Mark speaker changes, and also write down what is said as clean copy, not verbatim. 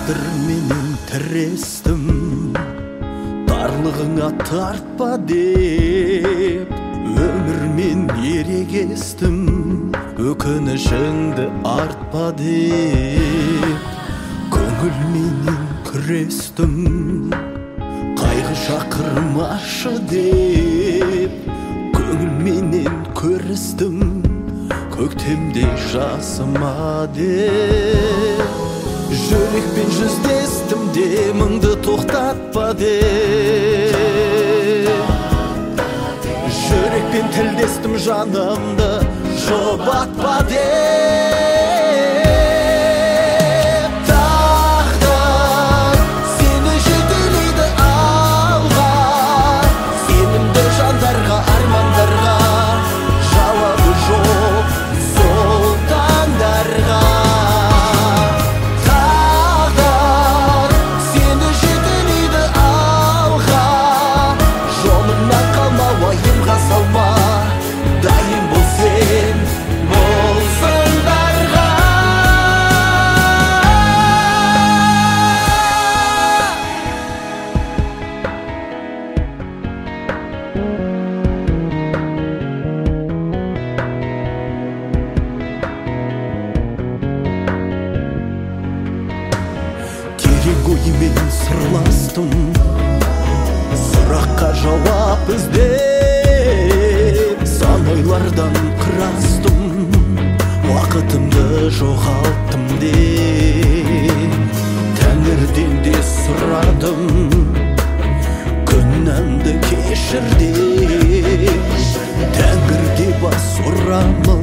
Speaker 1: тағдыр менен тірестім, тарлығыңа тартпа деп өмірмен ерегестім, өкінішіңді артпа деп көңілменен күрестім, қайғы шақырмашы деп көңілменен көрістім, көктемде жасыма деп жүрекпен жүздестім де мұңды тоқтатпа деп жүрекпен тілдестім жанымды жұбатпа деп тағдыр сені жетелейді алға, сенімді жандарға, армандарға жауабы жоқ сол таңдарға. Сені жетелейді алға, жолыңнан қалма, уайымға салма, дайын бол сен бұл сындарға. Терең оймен сырластым, сұраққа жауап іздеп, сан ойлардан қырастым, уақытымды жоғалттым деп тәңірден де сұрадым, күнәмді кешір деп тәңірге бас ұрамын.